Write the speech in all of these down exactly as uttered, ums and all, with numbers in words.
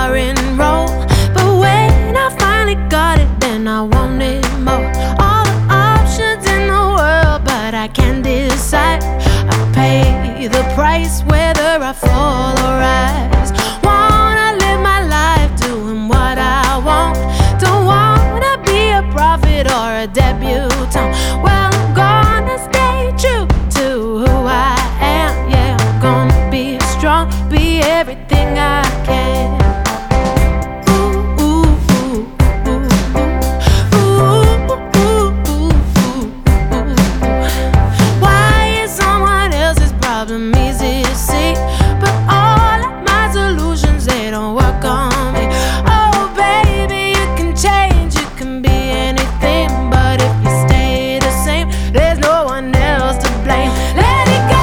are enrolled. But when I finally got it, then I wanted more. All the options in the world, but I can't decide. I pay the price whether I fall or rise. Wanna live my life doing what I want. Don't wanna be a prophet or a debutante. Well, I'm gonna stay true to who I am. Yeah, I'm gonna be strong, be everything I can. Ooh, ooh, ooh, ooh, ooh, ooh, ooh, ooh, ooh. Why is someone else's problem easy to see, but all of my solutions, they don't work on me? Oh baby, you can change, you can be anything, but if you stay the same, there's no one else to blame. Let it go,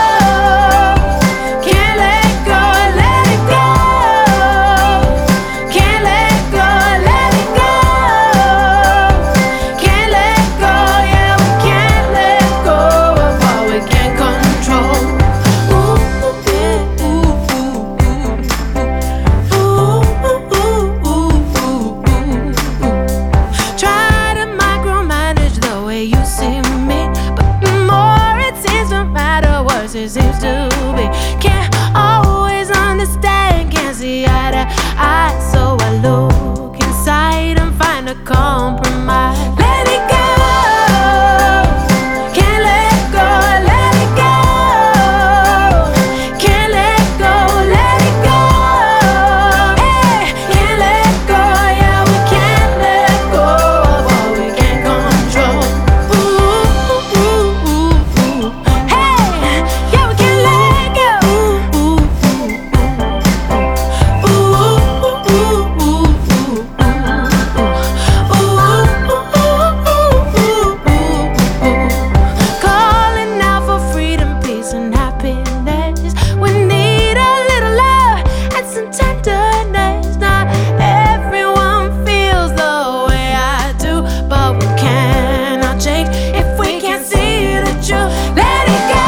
can't let go, let it go, can't let go, let it go, can't let go, yeah, we can't let go of what we can't control. Ooh, ooh, ooh, ooh, ooh, ooh, ooh, ooh, ooh. Try to micromanage the way you see me, but the more it seems to matter, worse it seems to be. Can't always understand, can't see eye to eye, so I look inside and find a compromise. Let it go, can't let go, let it go, can't let go, let it go, hey, can't let go, yeah, we can't let go of what we can't control. Ooh, ooh, ooh, ooh, hey, yeah, we can't let go. Ooh, ooh, ooh, ooh, ooh, ooh, ooh, calling out for freedom, peace, and happiness. We need a little love and some tenderness. Not everyone feels the way I do, but we cannot change if we can't see the truth. Let it go,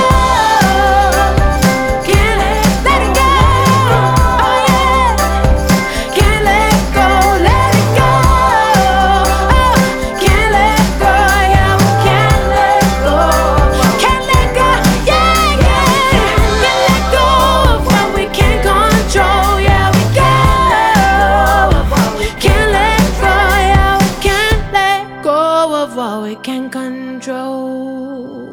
can't let, let it go, oh yeah, can't let go, let it go, oh, can't let go, yeah, we can't let go, can't let go, yeah, yeah, can't let go of what we can't control, yeah, we go, can't let go, yeah, we can't let go of what we can't control.